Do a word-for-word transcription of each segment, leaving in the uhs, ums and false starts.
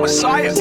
Messiah.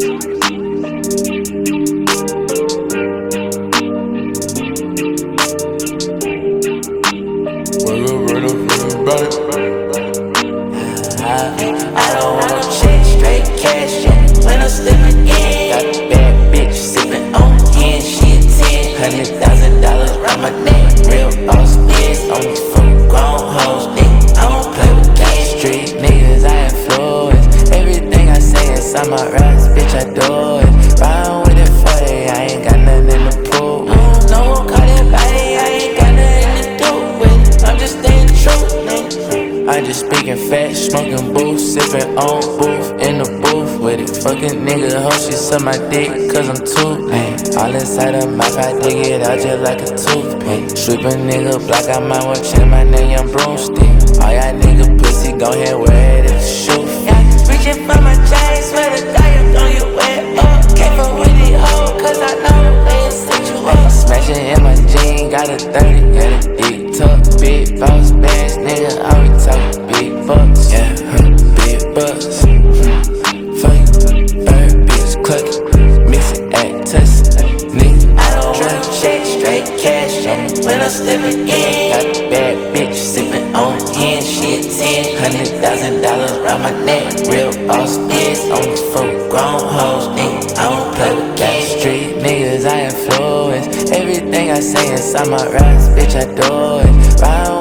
I don't want no check, straight cash, yeah. When I'm slipping in, got a bad bitch sipping on ten, she a ten. Hundred thousand dollars round my neck, real boss bitch. On the full grown hoes, nigga. I don't play with that street niggas, I influence. Everything I say inside my raps, bitch, I do it. Riding with it forty, I ain't got nothing to prove. I don't know who call that body, I ain't got nothing to do with it. I'm just staying true, nigga. I just speaking facts, smoking booth, sipping on booth, in the booth with it. Fucking nigga, hoe, she suck my dick, cause I'm too lame. All inside her mouth, I dig it out just like a toothpick. Sweep a nigga block, I might want change my name, young broomstick. All y'all nigga pussy, gon' head wear it if the shoe fit. Yeah, reaching for my chain, swear to God, you know you wear up. Can't fuck with these hoes, cause I know they set you up. Smashing in my jean, got a thirty, yeah, the dick tuck. Big boss bands, nigga, I be talking big bucks, yeah, huh, big bucks. Hmm. Fuck you, bird bitch, cluck it, mix it, act, test it, nigga. I don't want check, straight cash, yeah. When I'm slipping in, got a bad bitch sipping on ten, she a ten. Hundred thousand dollars round my neck, real boss bitch. On the full grown hoes, nigga. I don't play with that street niggas, I influence. Everything I say inside my raps, bitch, I do it. Ride